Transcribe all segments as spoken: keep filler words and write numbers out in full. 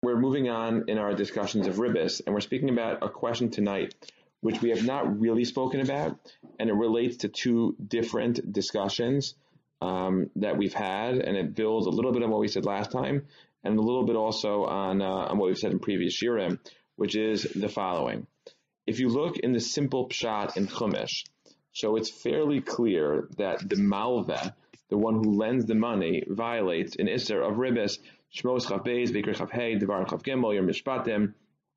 We're moving on in our discussions of ribbis, and we're speaking about a question tonight which we have not really spoken about, and it relates to two different discussions um, that we've had, and it builds a little bit on what we said last time, and a little bit also on, uh, on what we've said in previous shiurim, which is the following. If you look in the simple pshat in Chumash, so it's fairly clear that the malveh, the one who lends the money, violates an isser of ribbis, shmos chav beis, v'ikr chav hey, devar chav gimel, your mishpatim,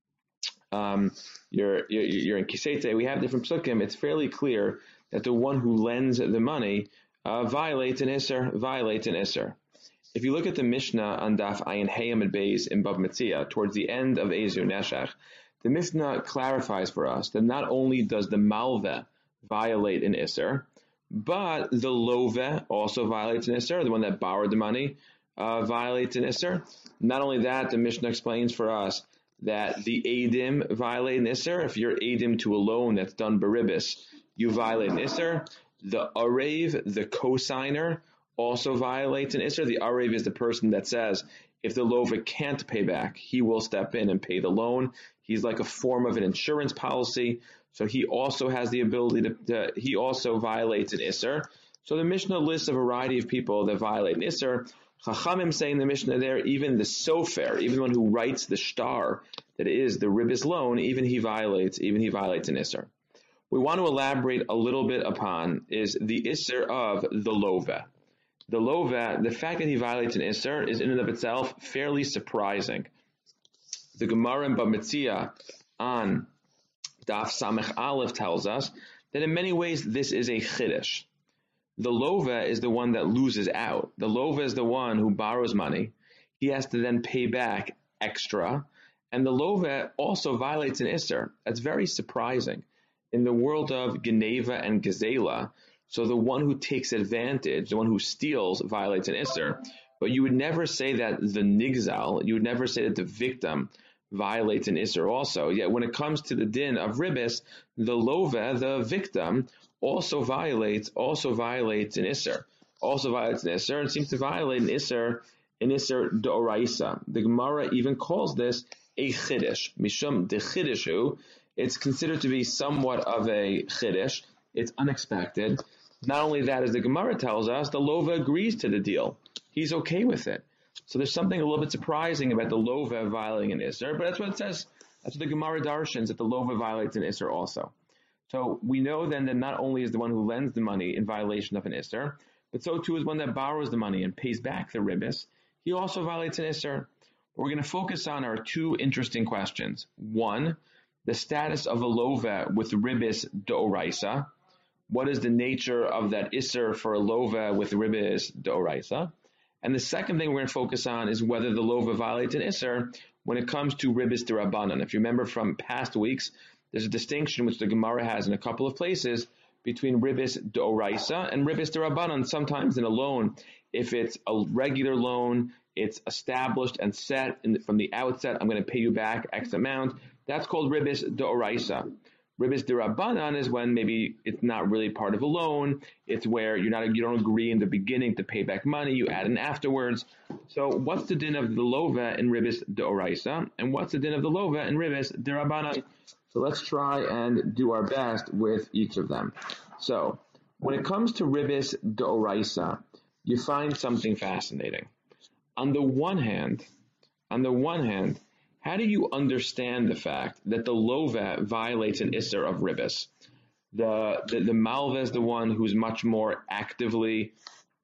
um, you're, you're, you're in Kisete, we have different psukim. It's fairly clear that the one who lends the money uh, violates an isser, violates an isser. If you look at the Mishnah on Daf Ayin Hayam and Beis in Bab Metzia, towards the end of Ezu Neshach, the Mishnah clarifies for us that not only does the malveh violate an isser, but the loveh also violates an isser. The one that borrowed the money uh, violates an isser. Not only that, the Mishnah explains for us that the edim violate an isser. If you're edim to a loan that's done beribis, you violate an isser. The arev, the cosigner, also violates an isser. The arev is the person that says if the loveh can't pay back, he will step in and pay the loan. He's like a form of an insurance policy. So he also has the ability to, to he also violates an isser. So the Mishnah lists a variety of people that violate an isser. Chachamim say in the Mishnah there, even the sofer, even the one who writes the shtar that is the ribis loan, even he violates, even he violates an isser. We want to elaborate a little bit upon is the isser of the loveh. The loveh, the fact that he violates an isser is in and of itself fairly surprising. The Gemara in Bab Metzia on Daf Samech Aleph tells us that in many ways this is a chiddush. The loveh is the one that loses out. The loveh is the one who borrows money. He has to then pay back extra. And the loveh also violates an isser. That's very surprising. In the world of Geneva and Gezela, so the one who takes advantage, the one who steals, violates an isser. But you would never say that the nigzal, you would never say that the victim violates an isser also. Yet when it comes to the din of ribis, the loveh, the victim, also violates, also violates an isser. Also violates an isser and seems to violate an isser, an isser d'oraisa. The Gemara even calls this a chiddush. Mishum de chiddushu. It's considered to be somewhat of a chiddush. It's unexpected. Not only that, as the Gemara tells us, the loveh agrees to the deal. He's okay with it. So there's something a little bit surprising about the loveh violating an isser, but that's what it says. That's what the Gemara darshans, that the loveh violates an isser also. So we know then that not only is the one who lends the money in violation of an isser, but so too is one that borrows the money and pays back the ribis. He also violates an isser. What we're going to focus on are two interesting questions. One, the status of a loveh with ribis d'oraisa. What is the nature of that isser for a loveh with ribis d'oraisa? And the second thing we're going to focus on is whether the loveh violates an isser when it comes to ribis d'Rabbanan. If you remember from past weeks, there's a distinction which the Gemara has in a couple of places between ribis d'oraisa and ribis d'Rabbanan. Sometimes in a loan, if it's a regular loan, it's established and set in the, from the outset, I'm going to pay you back X amount. That's called ribis d'oraisa. Ribis d'Rabbanan is when maybe it's not really part of a loan. It's where you're not, you don't agree in the beginning to pay back money. You add in afterwards. So what's the din of the loveh in ribis d'oraisa, and what's the din of the loveh in ribis d'Rabbanan? So let's try and do our best with each of them. So when it comes to ribis d'oraisa, you find something fascinating. On the one hand, on the one hand, how do you understand the fact that the loveh violates an isser of ribis? The, the, the malveh is the one who's much more actively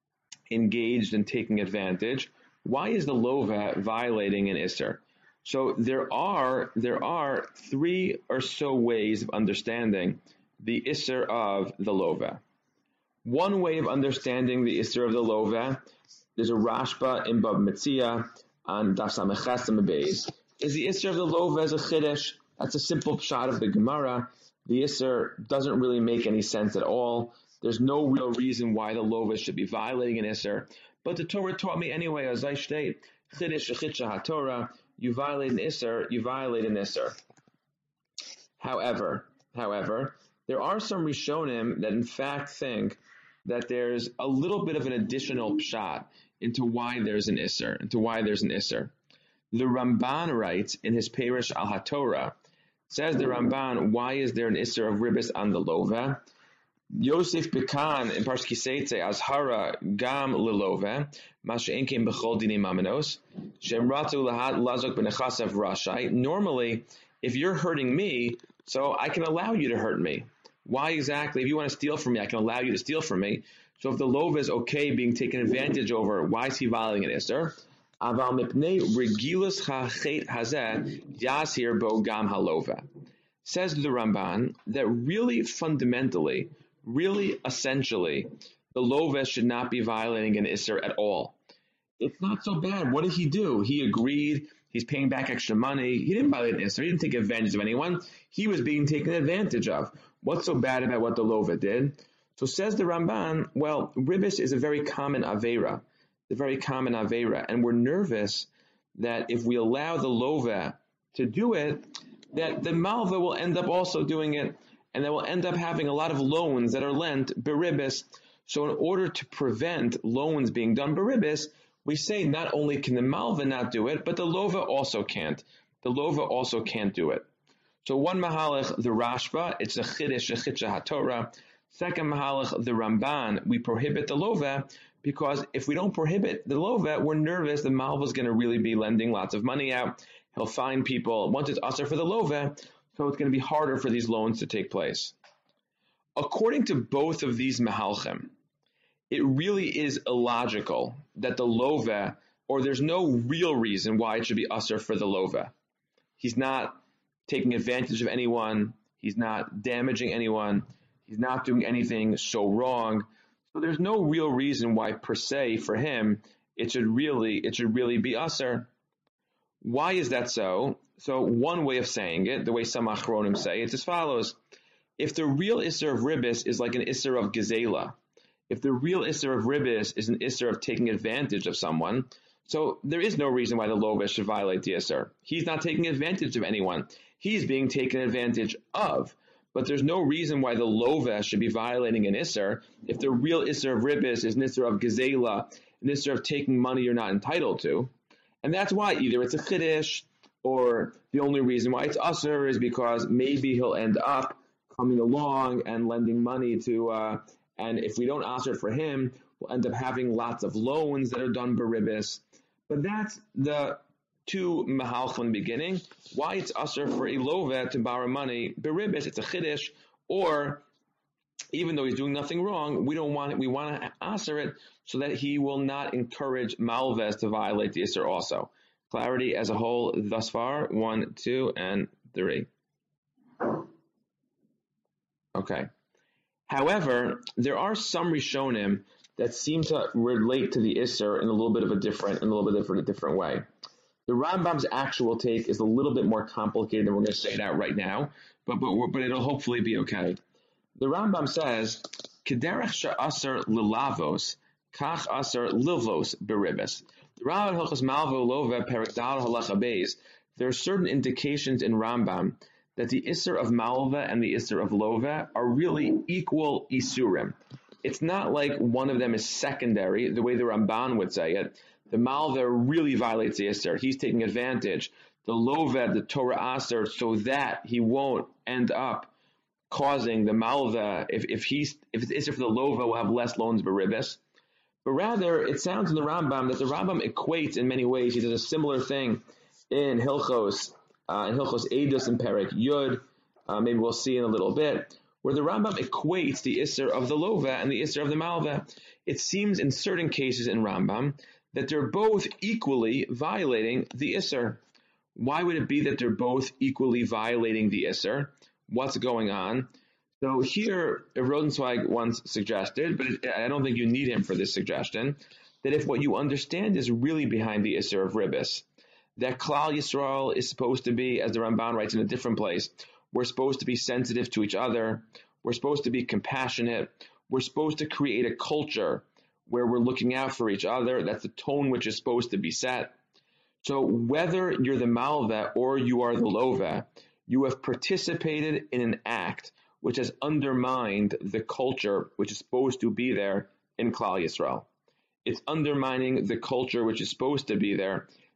engaged in taking advantage. Why is the loveh violating an isser? So there are, there are three or so ways of understanding the isser of the loveh. One way of understanding the isser of the loveh, there's a Rashba in Bab Metzia on Daf Samech Beis. Is the isser of the loveh as a chiddush? That's a simple pshat of the Gemara. The isser doesn't really make any sense at all. There's no real reason why the loveh should be violating an isser. But the Torah taught me anyway, as I state, chiddush shechitcha haTorah, you violate an isser, you violate an isser. However, however, there are some Rishonim that in fact think that there's a little bit of an additional pshat into why there's an isser, into why there's an isser. The Ramban writes in his Perush al HaTorah, says the Ramban, why is there an Isser of Ribis on the Lova? Yosef Bekan in Parsh Kiseitze Azhara Gam Lilove Masha'enkim Bechol Dini Mamenos Shem Ratu Lahat Lazok Benechasav Rashai. Normally, if you're hurting me, so I can allow you to hurt me. Why exactly? If you want to steal from me, I can allow you to steal from me. So if the Lova is okay being taken advantage over, why is he violating an Isser? Aval Mipnei Regilus Hachet Hazeh Yasir Bo Gam Halova. Says the Ramban that really fundamentally, really essentially, the Lova should not be violating an Isser at all. It's not so bad. What did he do? He agreed. He's paying back extra money. He didn't violate an Isser. He didn't take advantage of anyone. He was being taken advantage of. What's so bad about what the Lova did? So says the Ramban, well, Ribis is a very common Aveira. It's a very common Aveira. And we're nervous that if we allow the Lova to do it, that the Malva will end up also doing it, and they will end up having a lot of loans that are lent beribis. So in order to prevent loans being done beribis, we say not only can the Malva not do it, but the Lova also can't. The Lova also can't do it. So one Mahalach, the Rashba, it's a Chiddush, a Chitcha HaTorah. Second Mahalach, the Ramban, we prohibit the Lova, because if we don't prohibit the Lova, we're nervous the Malva is going to really be lending lots of money out. He'll find people, once it's usher for the Lova, so it's going to be harder for these loans to take place. According to both of these Mahalchim, it really is illogical that the Lova, or there's no real reason why it should be usher for the Lova. He's not taking advantage of anyone. He's not damaging anyone. He's not doing anything so wrong. So there's no real reason why, per se, for him, it should really, it should really be usher. Why is that so? So one way of saying it, the way some Achronim say, it's as follows. If the real Isser of Ribis is like an Isser of Gezela, if the real Isser of Ribis is an Isser of taking advantage of someone, so there is no reason why the Lova should violate the Isser. He's not taking advantage of anyone. He's being taken advantage of. But there's no reason why the Lova should be violating an Isser if the real Isser of Ribis is an Isser of Gezela, an Isser of taking money you're not entitled to. And that's why either it's a Chiddush, or the only reason why it's usher is because maybe he'll end up coming along and lending money to, uh, and if we don't usher for him, we'll end up having lots of loans that are done beribis. But that's the two mahalchim in the beginning. Why it's usher for a lova to borrow money beribis? It's a chiddush, or even though he's doing nothing wrong, we don't want it. We want to usher it so that he will not encourage malves to violate the isser also. Clarity as a whole thus far, one, two, and three. Okay. However, there are some Rishonim that seem to relate to the Isser in a little bit of a different, in a little bit different, a different way. The Rambam's actual take is a little bit more complicated, and we're going to say that right now, but but, but it'll hopefully be okay. The Rambam says, "Kederech she'aser lilavos, kach aser livos beribes." The Rambam Hilchos Malvo Lova Perek Dal Halacha Beis. There are certain indications in Rambam that the Isser of Malva and the Isser of Lova are really equal Isurim. It's not like one of them is secondary, the way the Ramban would say it. The Malva really violates the Isser. He's taking advantage. The Lova, the Torah Aser, so that he won't end up causing the Malva, if, if he's, if it's Isser for the Lova, will have less loans beribis. But rather, it sounds in the Rambam that the Rambam equates in many ways. He does a similar thing in Hilchos, uh, in Hilchos Eidos and Perek Yud, uh, maybe we'll see in a little bit, where the Rambam equates the Isser of the Lova and the Isser of the Malva. It seems in certain cases in Rambam that they're both equally violating the Isser. Why would it be that they're both equally violating the Isser? What's going on? So here, Rosenzweig once suggested, but it, I don't think you need him for this suggestion, that if what you understand is really behind the Isser of Ribis, that Klal Yisrael is supposed to be, as the Ramban writes in a different place, we're supposed to be sensitive to each other, we're supposed to be compassionate, we're supposed to create a culture where we're looking out for each other, that's the tone which is supposed to be set. So whether you're the Malva or you are the Lova, you have participated in an act which has undermined the culture which is supposed to be there in Klal Yisrael. It's undermining the culture which is supposed to be there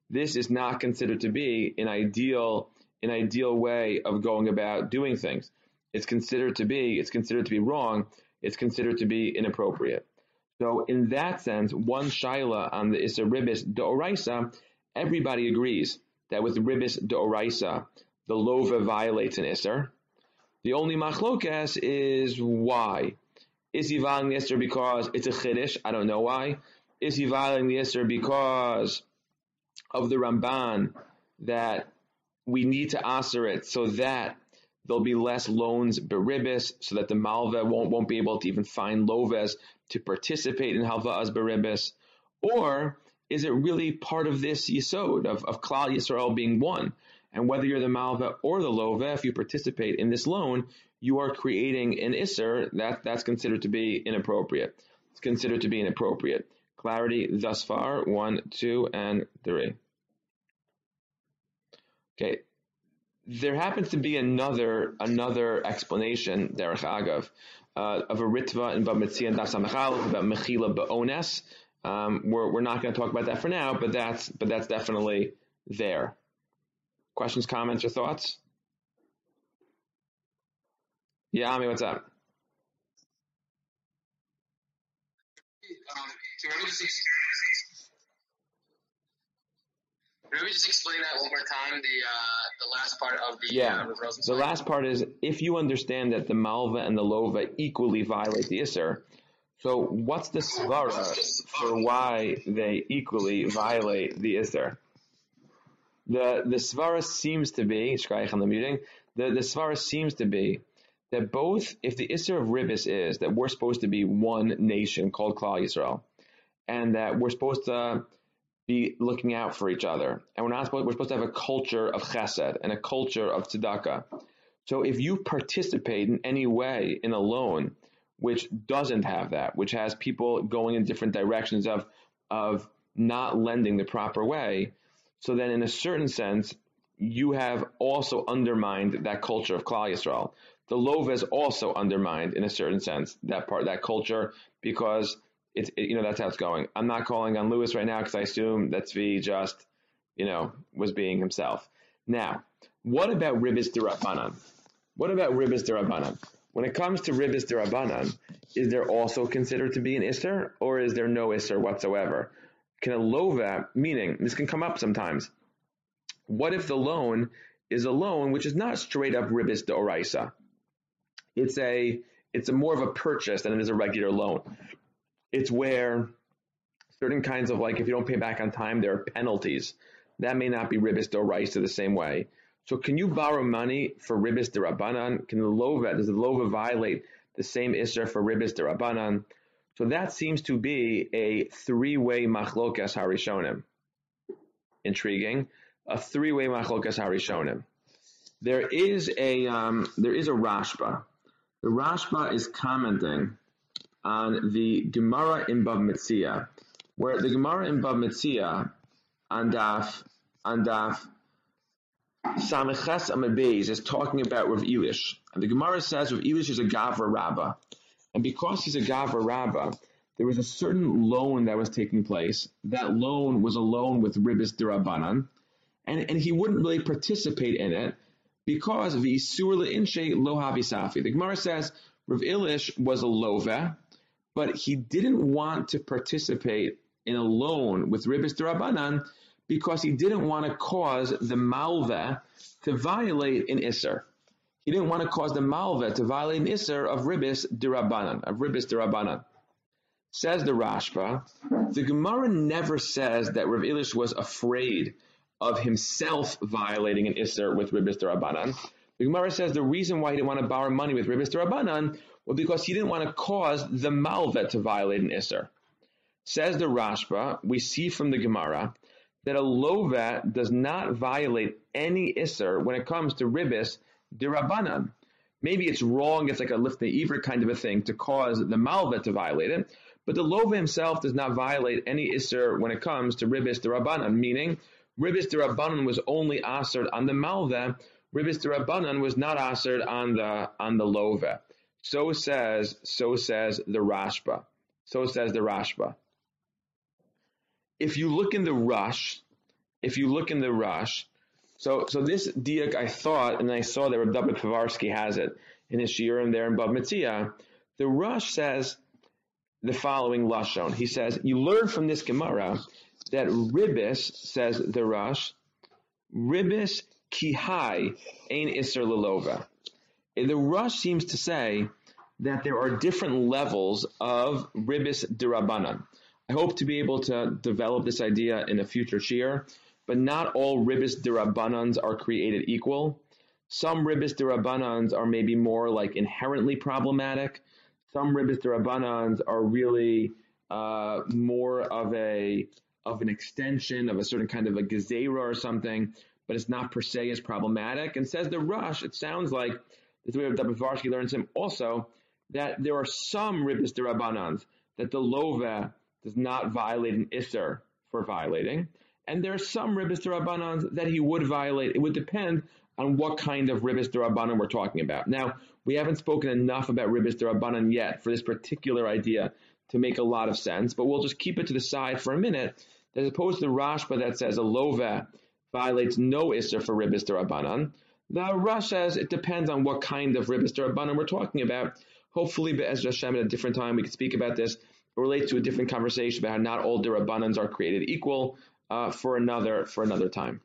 this is not considered to be an ideal, an ideal way of going about doing things. It's considered to be, it's considered to be wrong. It's considered to be inappropriate. So in that sense, one shaila on the Isser Ribis D'Oraisa, everybody agrees that with Ribis D'Oraisa, the lova violates an Isser. The only machlokas is why. Is he violating the Isser because it's a Chiddush? I don't know why. Is he violating the Isser because of the Ramban that we need to aser it so that there'll be less loans beribis, so that the malva won't, won't be able to even find loves to participate in halva'as beribis? Or is it really part of this yisod of, of Klal Yisrael being one? And whether you're the malva or the lova, if you participate in this loan, you are creating an isser that, that's considered to be inappropriate. It's considered to be inappropriate. Clarity thus far, one, two, and three. Okay. There happens to be another another explanation, derech agav, uh, of a ritva in Bab Metzia and Daf Samachal about mechila ba'ones. Um, we're we're not going to talk about that for now, but that's but that's definitely there. Questions, comments, or thoughts? Yeah, Ami, what's up? Um, can we just Can we just explain that one more time? The uh, the last part of the yeah. Uh, referrals the last part is if you understand that the malva and the lova equally violate the isser. So what's the svara for why they equally violate the isser? The the svara seems to be, Shkaich on the meeting, the, the svara seems to be that both, if the isser of ribis is that we're supposed to be one nation called Klal Yisrael, and that we're supposed to be looking out for each other, and we're not supposed, we're supposed to have a culture of chesed and a culture of tzedakah. So if you participate in any way in a loan which doesn't have that, which has people going in different directions of of not lending the proper way, so then in a certain sense, you have also undermined that culture of Klal Yisrael. The lova is also undermined in a certain sense, that part, that culture, because it's, it, you know, that's how it's going. I'm not calling on Lewis right now because I assume that Tzvi just, you know, was being himself. Now, what about Ribis D'Rabbanan? What about Ribis D'Rabbanan? When it comes to Ribis D'Rabbanan, is there also considered to be an Isser, or is there no Isser whatsoever? Can a lova, meaning, this can come up sometimes, what if the loan is a loan which is not straight up Ribis D'Oraisa? It's a, it's a more of a purchase than it is a regular loan. It's where certain kinds of, like, if you don't pay back on time, there are penalties. That may not be Ribis D'Oraisa the same way. So can you borrow money for Ribis D'Rabbanan? Can the lova, does the lova violate the same Isser for Ribis D'Rabbanan? So that seems to be a three-way machlokas harishonim. Intriguing. A three-way machlokas harishonim. There is a, um, there is a Rashba. The Rashba is commenting on the Gemara in Bab Metzia, where the Gemara in Bab Metzia on Daf, on Daf Samiches Amud Beis is talking about Rav Elish. And the Gemara says Rav Elish is a Gavra Rabbah. And because he's a Gavra Rabbah, there was a certain loan that was taking place. That loan was a loan with Ribis D'Rabbanan, and, and he wouldn't really participate in it because of the Isur Le'inshe Lo Havisafi. The Gemara says Rav Elish was a lova, but he didn't want to participate in a loan with Ribis D'Rabbanan because he didn't want to cause the malva to violate an Isser. He didn't want to cause the malva to violate an Isser of Ribis D'Rabbanan, of Ribis D'Rabbanan. Says the Rashba, the Gemara never says that Rav Elish was afraid of himself violating an Isser with Ribis D'Rabbanan. The Gemara says the reason why he didn't want to borrow money with Ribis D'Rabbanan was because he didn't want to cause the malva to violate an Isser. Says the Rashba, we see from the Gemara that a lova does not violate any Isser when it comes to Ribis D'Rabbanan. Maybe it's wrong, it's like a lifnei ivra kind of a thing to cause the malva to violate it, but the lova himself does not violate any Isser when it comes to Ribis D'Rabbanan, meaning Ribis D'Rabbanan was only asered on the malva, Ribis D'Rabbanan was not asered on the on the lova. So says, so says the Rashba. So says the Rashba. If you look in the Rush, if you look in the Rush, so so this diak I thought, and I saw that Reb David Povarsky has it in his shiurim there in Bab Metzia. The Rush says the following lashon. He says, you learn from this Gemara that Ribbis, says the Rush, Ribbis kihai ein iser lelova. The Rush seems to say that there are different levels of Ribbis derabanan. I hope to be able to develop this idea in a future shiur, but not all Ribbis derabanans are created equal. Some Ribbis derabanans are maybe more like inherently problematic. Some Ribbis derabanans are really uh, more of a of an extension of a certain kind of a gezerah or something, but it's not per se as problematic. And says the Rush, it sounds like, this way of David learns him also, that there are some Ribbis derabanans that the lova does not violate an isser for violating, and there are some Ribbis derabanans that he would violate. It would depend on what kind of Ribbis derabanan we're talking about. Now, we haven't spoken enough about Ribbis derabanan yet for this particular idea to make a lot of sense, but we'll just keep it to the side for a minute, as opposed to the Rashba that says a lova violates no isser for Ribbis derabanan. The Rush says it depends on what kind of Ribbis derabanan we're talking about. Hopefully, Be'ez Hashem, at a different time, we can speak about this. It relates to a different conversation about how not all derabanans are created equal uh, for another for another time.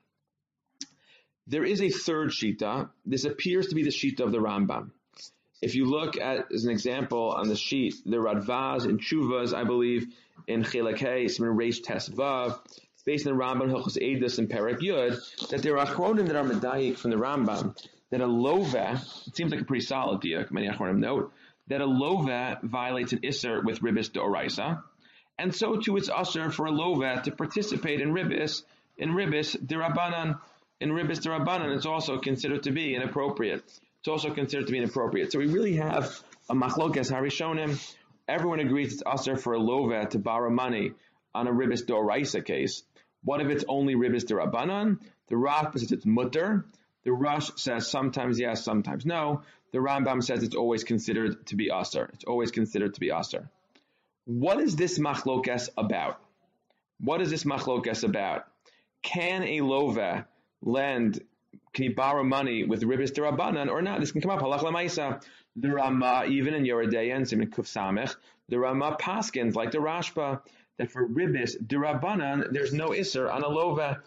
There is a third shita. This appears to be the shita of the Rambam. If you look at, as an example, on the sheet, the Radvaz and Chuvas, I believe, in Chilakei, it's in Reish Tes Vav, it's based on the Rambam, Hilchos Eidos, and Perek Yud, that there are achronim that are medayik from the Rambam, that a lova, it seems like a pretty solid diak, many achronim note, that a lova violates an isser with Ribbis d'oraisa, and so too it's usher for a lova to participate in Ribbis, in Ribbis d'Rabbanan. In Ribbis d'Rabbanan, it's also considered to be inappropriate. It's also considered to be inappropriate. So we really have a machlokes harishonim. Everyone agrees it's usher for a lova to borrow money on a Ribbis d'oraisa case. What if it's only Ribbis d'Rabbanan? The Rav says it's mutter. The Rush says sometimes yes, sometimes no. The Rambam says it's always considered to be usher. It's always considered to be usher. What is this machlokes about? What is this machlokes about? Can a lova lend, can he borrow money with Ribbis d'Rabbanan or not? This can come up. Halach l'maisa. The Rama, even in Yoredeya and Siman Kuf Samech, the Rama paskins, like the Rashba, that for Ribbis d'Rabbanan, there's no isser on a lova.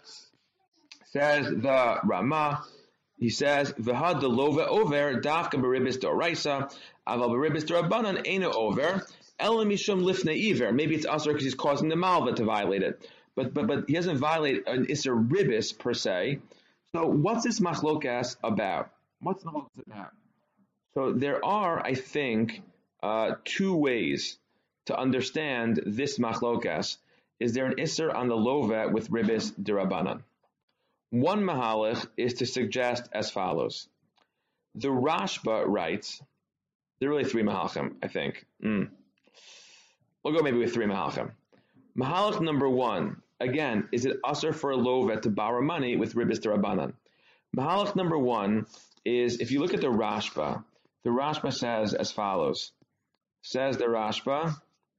Says the Rama, he says, V'had the lova over, dafka b'Ribbis d'oraisa, aval b'Ribbis d'Rabbanan ain't over, elam mishum lifnei iver. Maybe it's usher because he's causing the malva to violate it. But but but he doesn't violate an isser Ribbis per se. So what's this machlokas about? What's the machlokas about? So there are, I think, uh, two ways to understand this machlokas. Is there an isser on the lova with Ribbis d'Rabbanan? One mahalach is to suggest as follows. The Rashba writes, there are really three mahalachim, I think. Mm. We'll go maybe with three mahalachim. Mahalach number one, again, is it usher for a lova to borrow money with Ribbis d'Rabbanan? Mahalach number one is, if you look at the Rashba, the Rashba says as follows. Says the Rashba,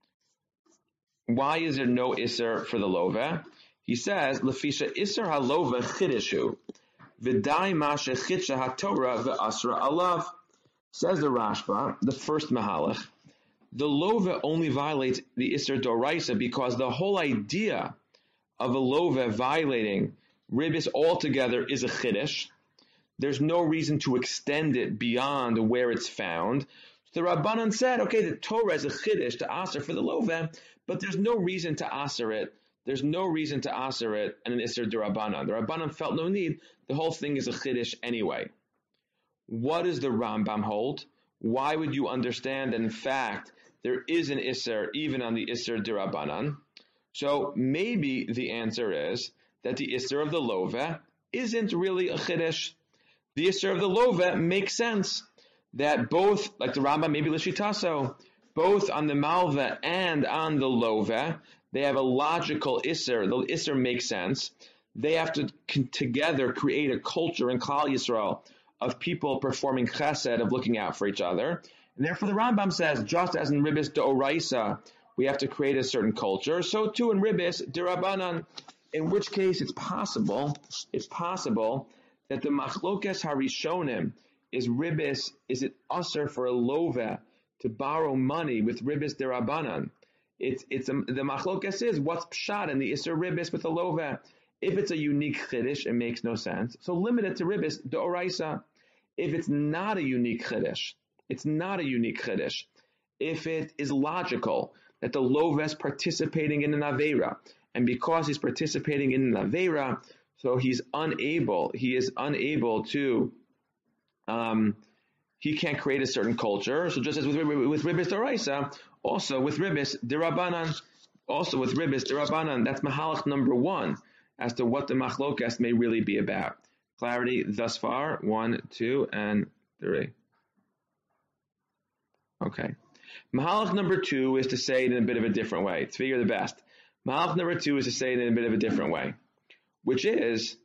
why is there no isser for the lova? He says, Lefisha isser halova chidishu, v'dai masha chitsha haTorah v'asra alav. Says the Rashba, the first mahalach, the lova only violates the isser d'oraisa because the whole idea of a lova violating Ribbis altogether is a chiddush. There's no reason to extend it beyond where it's found. So the Rabbanan said, okay, the Torah is a chiddush to aser for the lova, but there's no reason to aser it. There's no reason to aser it and an isser d'Rabbanan. The Rabbanan felt no need. The whole thing is a chiddush anyway. What does the Rambam hold? Why would you understand that, in fact, there is an isser even on the isser d'Rabbanan? So maybe the answer is that the isser of the lova isn't really a chiddush. The isser of the lova makes sense that both, like the Rambam, maybe l'shitaso, both on the malva and on the lova, they have a logical isser. The isser makes sense. They have to con- together create a culture in Klal Yisrael of people performing chesed, of looking out for each other. And therefore the Rambam says, just as in Ribbis d'oraisa, we have to create a certain culture, so too in Ribbis d'Rabbanan. in which case it's possible, it's possible that the machlokes harishonim is ribis, is it usher for a lova to borrow money with ribis derabanan? It's it's a, the machlokes is what's pshat in the isser ribis with a lova. If it's a unique chiddush, it makes no sense. So limit it to ribis deoraisa. If it's not a unique chiddush, it's not a unique chiddush. If it is logical that the lova is participating in an aveira, and because he's participating in an aveira, so he's unable, he is unable to, um, he can't create a certain culture. So just as with, with ribis deoraisa, also with ribis derabanan, also with ribis derabanan, that's mahalach number one as to what the machlokas may really be about. Clarity thus far, one, two, and three. Okay. Mahalach number two is to say it in a bit of a different way. To figure the best. Mahalach number two is to say it in a bit of a different way, which is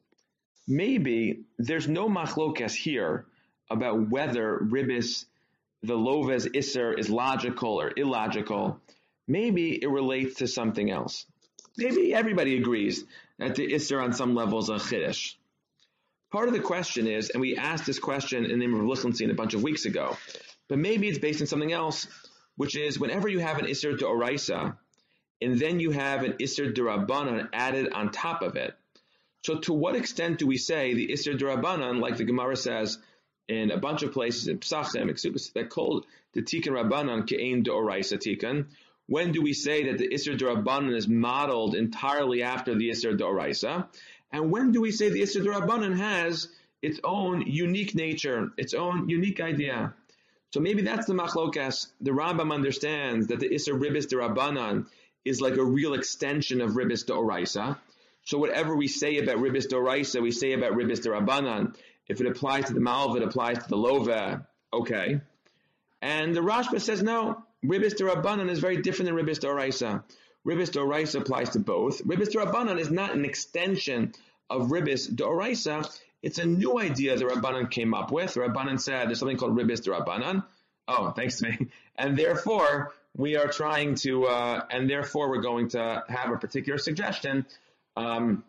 maybe there's no machlokas here about whether ribis, the loves isser, is logical or illogical. Maybe it relates to something else. Maybe everybody agrees that the isser on some level is a chiddush. Part of the question is, and we asked this question in the name of Lichtenstein a bunch of weeks ago, but maybe it's based on something else, which is whenever you have an isser deoraisa, and then you have an isser derabanan added on top of it. So to what extent do we say the isser derabanan, like the Gemara says in a bunch of places in Psachim, that called the tikkun rabbanan ke'ein deoraisa tikkun? When do we say that the isser derabanan is modeled entirely after the isser deoraisa? And when do we say the isser derabanan has its own unique nature, its own unique idea? So maybe that's the machlokas. The Rambam understands that the isser ribis derabanan is like a real extension of ribis deoraisa. So whatever we say about ribis deoraisa, we say about ribis derabanan. If it applies to the malva, it applies to the lova. Okay. And the Rashba says no. Ribis derabanan is very different than ribis deoraisa. Ribis deoraisa applies to both. Ribis derabanan is not an extension of ribis deoraisa. It's a new idea the Rabbanan came up with. The Rabbanan said there's something called ribis derabanan. Oh, thanks to me. And therefore, we are trying to, uh, and therefore we're going to have a particular suggestion um,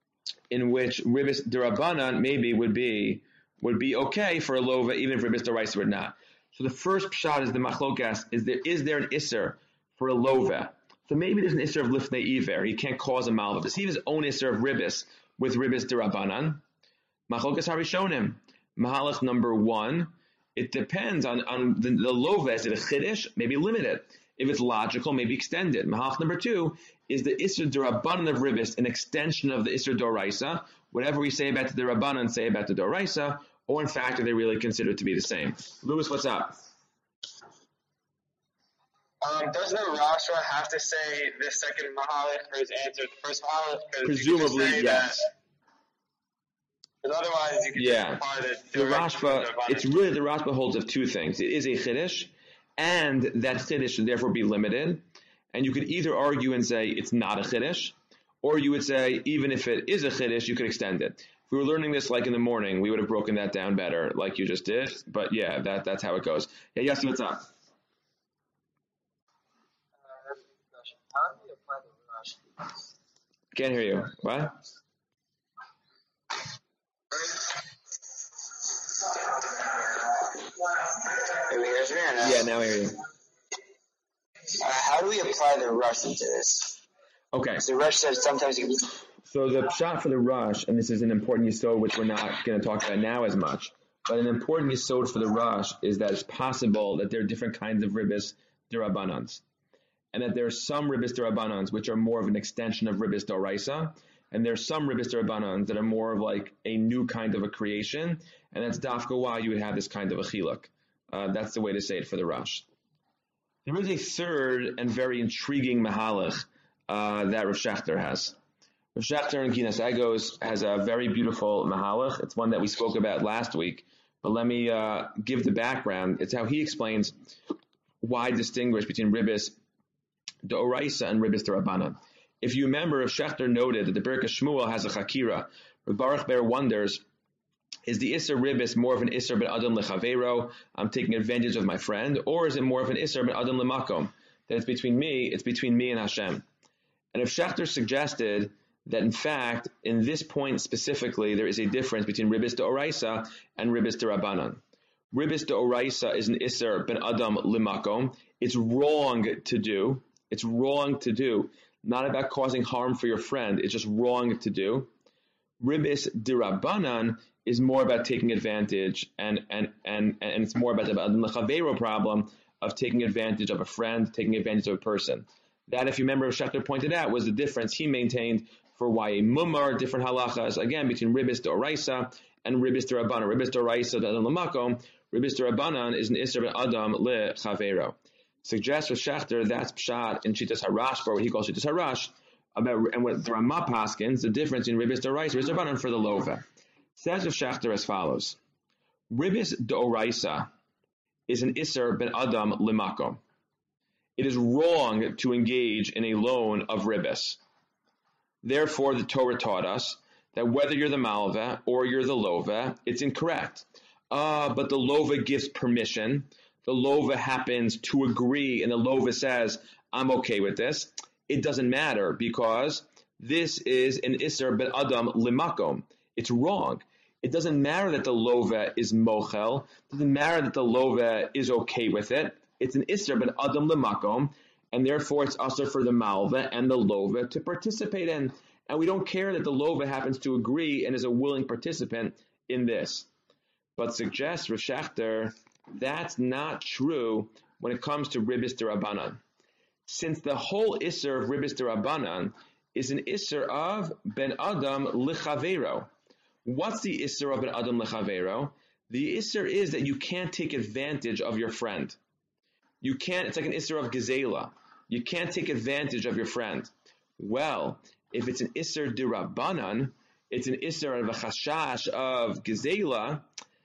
in which ribis derabanan maybe would be would be okay for a lova, even if ribis deoraisa would not. So the first pshat is the machlokas, is there is there an isser for a lova? So maybe there's an isser of lifnei iver. He can't cause a malva. Does he have his own isser of ribis with ribis derabanan? Machlokas harishonim. Mahalach number one, it depends on, on the, the lova. Is it a chiddush? Maybe limit it. If it's logical, maybe extend it. Mahalach number two, is the isser derabanan of ribis an extension of the isser doraisa? Whatever we say about the derabanan, say about the doraisa, or in fact, are they really considered to be the same? Louis, what's up? Um, does the Rasha have to say the second Mahalach for his answer, the first Mahalach? Presumably, yes. Because otherwise, you could yeah. just apply the The Rashba, it's really the Rashba holds of two things. It is a chiddush, and that chiddush should therefore be limited. And you could either argue and say it's not a chiddush, or you would say even if it is a chiddush, you could extend it. If we were learning this like in the morning, we would have broken that down better, like you just did. But yeah, that that's how it goes. Yeah, Yossi, what's up? How do you apply the Rashi? Can't hear you. What? Can you hear me or no? Yeah, now I hear you. Uh, how do we apply the Rashi to this? Okay. So Rush says sometimes you can... So the pshat for the Rush, and this is an important yisod which we're not going to talk about now as much, but an important yisod for the Rush is that it's possible that there are different kinds of ribis derabanans, and that there are some ribis derabanans which are more of an extension of ribis doraisa, and there are some ribis derabanans that are more of like a new kind of a creation, and that's dafka why you would have this kind of a chiluk. Uh, that's the way to say it for the Rush. There is a third and very intriguing mahalach uh, that Rav Shechter has. Rav Shechter in Kinas Egos has a very beautiful mahalach. It's one that we spoke about last week, but let me uh, give the background. It's how he explains why distinguish between ribis d'oraisa and ribis d'Rabbanan. If you remember, Rav Shechter noted that the Birkas Shmuel has a chakira. Rav Baruch Ber wonders, is the Isser ribis more of an Isser ben Adam lechavero, I'm taking advantage of my friend, or is it more of an Isser ben Adam lemakom, that it's between me, it's between me and Hashem? And if Shechter suggested that in fact, in this point specifically, there is a difference between Ribis D'Oraisa and Ribis D'Rabbanan. Ribis D'Oraisa is an Isser Ben Adam Limakom. It's wrong to do. It's wrong to do. Not about causing harm for your friend. It's just wrong to do. Ribis D'Rabbanan is more about taking advantage, and and and and it's more about the Lechavero problem of taking advantage of a friend, taking advantage of a person. That, if you remember, Schechter pointed out, was the difference he maintained for why a mumar, different halachas, again, between Ribis D'Oraisa and Ribis D'Rabbanan. Ribis D'Oraisa, D'Adam L'makom. Ribis D'Rabbanan is an Isser Ben Adam Lechavero. Suggests with Schechter, that's Pshat in Shitas Harash, or what he calls Shitas Harash, about, and what the Ramah paskins, the difference in Ribis D'Oraisa, Ribis D'Rabbanan for the Lova. Says of Schechter as follows. Ribis D'Oraisa is an Isser Ben Adam L'makom. It is wrong to engage in a loan of ribis. Therefore, the Torah taught us that whether you're the malva or you're the lova, it's incorrect. Ah, uh, but the lova gives permission. The lova happens to agree, and the lova says, I'm okay with this. It doesn't matter because this is an Isser Ben Adam Limakom. It's wrong. It doesn't matter that the lova is mochel. It doesn't matter that the lova is okay with it. It's an Isser Ben Adam L'makom, and therefore it's usher for the malva and the lova to participate in. And we don't care that the lova happens to agree and is a willing participant in this. But suggests Rav Schechter, that's not true when it comes to Ribis D'Rabbanan. Since the whole Isser of Ribis D'Rabbanan is an Isser of Ben Adam L'chavero. What's the Isser of Ben Adam L'chavero? The Isser is that you can't take advantage of your friend. You can't, it's like an Isser of Gezela. You can't take advantage of your friend. Well, if it's an Isser D'Rabbanan, it's an Isser of a Chashash of Gezela.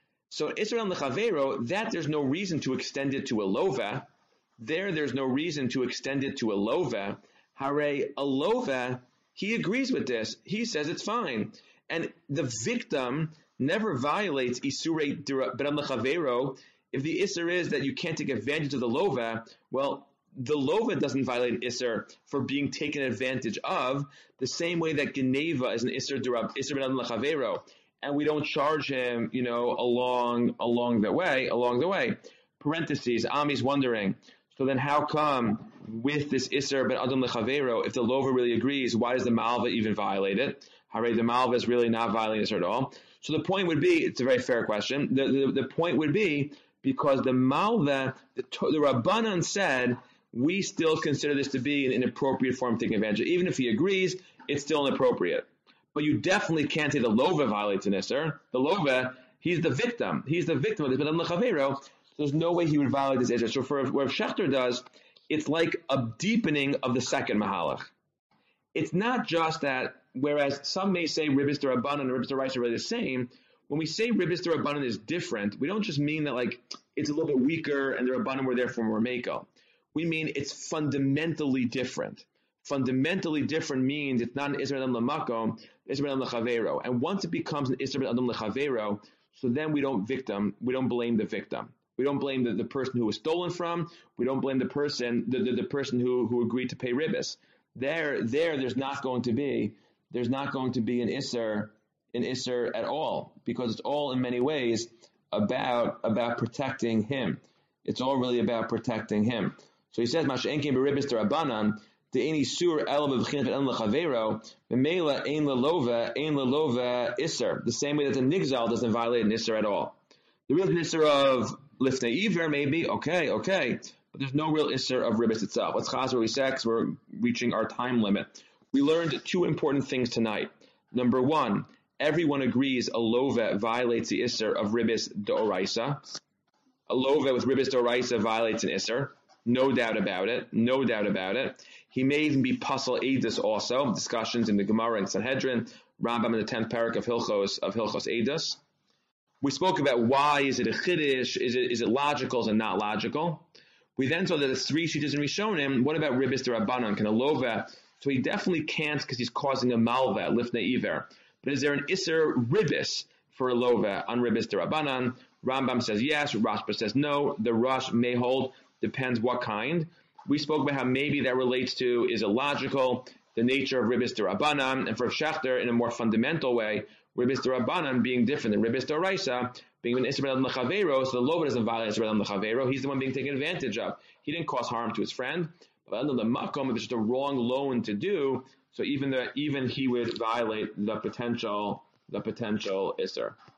So Isser on the Chavero, that there's no reason to extend it to a Lova. There, there's no reason to extend it to a Lova. Hare, a Lova, he agrees with this. He says it's fine. And the victim never violates Isurei Ben Chavero. If the Isser is that you can't take advantage of the Lova, well, the Lova doesn't violate Isser for being taken advantage of, the same way that Geneva is an Isser Isser Ben Adam L'Chavero, and we don't charge him, you know, along along the way, along the way. Parentheses, Ami's wondering, so then how come with this Isser Ben Adam L'Chavero, if the Lova really agrees, why does the Malva even violate it? Hare, the Malva is really not violating Isser at all. So the point would be, it's a very fair question, the, the, the point would be, because the Malva, the, the Rabbanan said, we still consider this to be an inappropriate form of taking advantage. Even if he agrees, it's still inappropriate. But you definitely can't say the Lova violates an Isser. The Lova, he's the victim. He's the victim of this Ben Adam L'Chavero. There's no way he would violate this Isser. So for what Schechter does, it's like a deepening of the second Mahalach. It's not just that, whereas some may say Ribis D'Rabbanan and Ribis D'Oraisa are really the same, when we say Ribis D'Rabbanan is different, we don't just mean that like it's a little bit weaker and the Rabbanan were therefore more Meiko. We mean it's fundamentally different. Fundamentally different means it's not an Isser Ben Adam L'makom, it's Isser Ben Adam L'Chavero. And once it becomes an Isser Ben Adam L'Chavero, so then we don't victim, we don't blame the victim. We don't blame the, the person who was stolen from. We don't blame the person, the, the, the person who, who agreed to pay Ribis. There, there, there's not going to be, there's not going to be an Isser, an Isser at all, because it's all in many ways about, about protecting him. It's all really about protecting him. So he says, Masha'en kein beribis d'Rabbanan, de'eni sur el b'v'chinas ben l'chavero, b'meila ein l'lova, ein l'lova Isser. The same way that the Nigzal doesn't violate an Isser at all. The real Isser of Lifnei Iver, maybe, okay, okay, but there's no real Isser of Ribis itself. Let's chaz where we say, because we're reaching our time limit. We learned two important things tonight. Number one, everyone agrees a Lova violates the Isser of Ribis D'Oraisa. A Lova with Ribis D'Oraisa violates an Isser. No doubt about it. No doubt about it. He may even be Pasal Eidos also. Discussions in the Gemara and Sanhedrin. Rambam in the tenth parak of Hilchos, of Hilchos Eidos. We spoke about why is it a Chiddush, is it is it logical, is it not logical? We then saw that there's three Shittas in Rishonim. What about Ribis D'Rabbanan? Can a Lova? So he definitely can't because he's causing a Malva, Lifnei Iver. But is there an Isser Ribis for a Lova on Ribis D'Rabbanan? Rambam says yes, Rashba says no. The Rosh may hold, depends what kind. We spoke about how maybe that relates to, is it logical the nature of Ribbis D'Rabbanan, and for Shechter in a more fundamental way, Ribbis D'Rabbanan being different than Ribbis D'Oraisa, being an Isra B'Adam L'Chavero, so the Loba doesn't violate Isra B'Adam L'Chavero, he's the one being taken advantage of. He didn't cause harm to his friend, but under the Makom, if it's just a wrong loan to do, so even the, even he would violate the potential, the potential Isser.